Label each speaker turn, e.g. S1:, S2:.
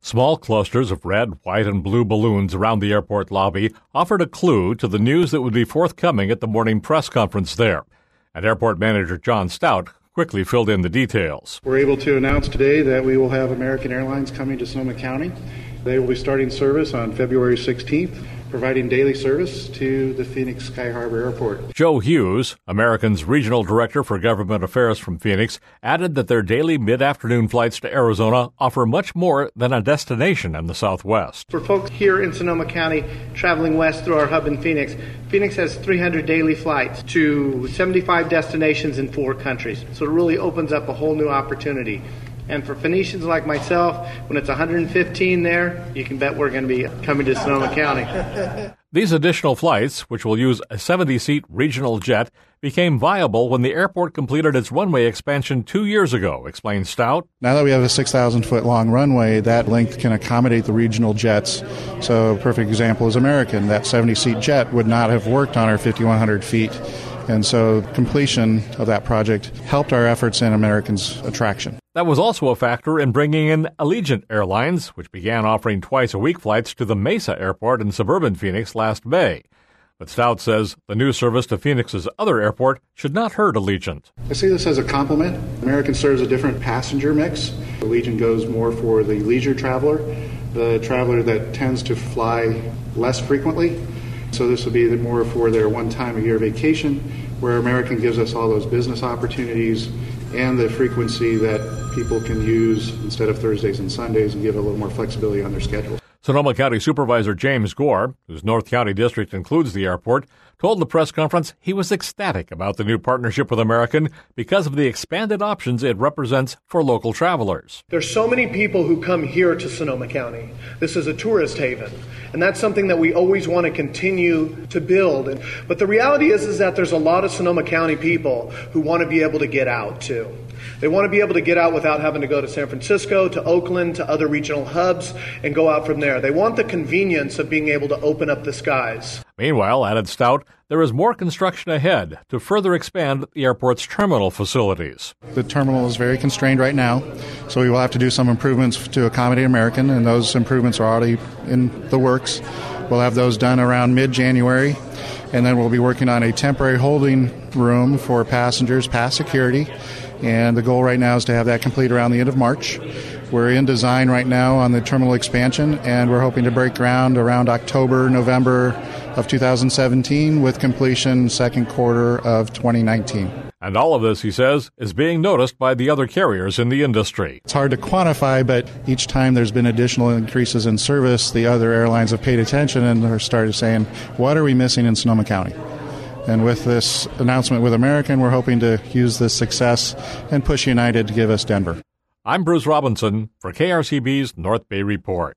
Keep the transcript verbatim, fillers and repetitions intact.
S1: Small clusters of red, white, and blue balloons around the airport lobby offered a clue to the news that would be forthcoming at the morning press conference there. And airport manager John Stout quickly filled in the details.
S2: We're able to announce today that we will have American Airlines coming to Sonoma County. They will be starting service on February sixteenth, providing daily service to the Phoenix Sky Harbor Airport.
S1: Joe Hughes, American's regional director for government affairs from Phoenix, added that their daily mid-afternoon flights to Arizona offer much more than a destination in the Southwest.
S3: For folks here in Sonoma County traveling west through our hub in Phoenix, Phoenix has three hundred daily flights to seventy-five destinations in four countries. So it really opens up a whole new opportunity. And for Phoenicians like myself, when it's one hundred fifteen there, you can bet we're going to be coming to Sonoma County.
S1: These additional flights, which will use a seventy-seat regional jet, became viable when the airport completed its runway expansion two years ago, explained Stout.
S2: Now that we have a six thousand foot long runway, that length can accommodate the regional jets. So a perfect example is American. That seventy-seat jet would not have worked on our fifty-one hundred feet. And so completion of that project helped our efforts in American's attraction.
S1: That was also a factor in bringing in Allegiant Airlines, which began offering twice-a-week flights to the Mesa Airport in suburban Phoenix last May. But Stout says the new service to Phoenix's other airport should not hurt Allegiant.
S2: I see this as a complement. American serves a different passenger mix. Allegiant goes more for the leisure traveler, the traveler that tends to fly less frequently. So this will be more for their one-time-a-year vacation, where American gives us all those business opportunities and the frequency that people can use instead of Thursdays and Sundays and give a little more flexibility on their schedule.
S1: Sonoma County Supervisor James Gore, whose North County district includes the airport, told the press conference he was ecstatic about the new partnership with American because of the expanded options it represents for local travelers.
S3: There's so many people who come here to Sonoma County. This is a tourist haven, and that's something that we always want to continue to build. But the reality is, is that there's a lot of Sonoma County people who want to be able to get out too. They want to be able to get out without having to go to San Francisco, to Oakland, to other regional hubs, and go out from there. They want the convenience of being able to open up the skies.
S1: Meanwhile, added Stout, there is more construction ahead to further expand the airport's terminal facilities.
S2: The terminal is very constrained right now, so we will have to do some improvements to accommodate American, and those improvements are already in the works. We'll have those done around mid-January, and then we'll be working on a temporary holding room for passengers past security, and the goal right now is to have that complete around the end of March. We're in design right now on the terminal expansion, and we're hoping to break ground around October, November of two thousand seventeen, with completion second quarter of twenty nineteen.
S1: And all of this, he says, is being noticed by the other carriers in the industry.
S2: It's hard to quantify, but each time there's been additional increases in service, the other airlines have paid attention and are started saying, what are we missing in Sonoma County? And with this announcement with American, we're hoping to use this success and push United to give us Denver.
S1: I'm Bruce Robinson for K R C B's North Bay Report.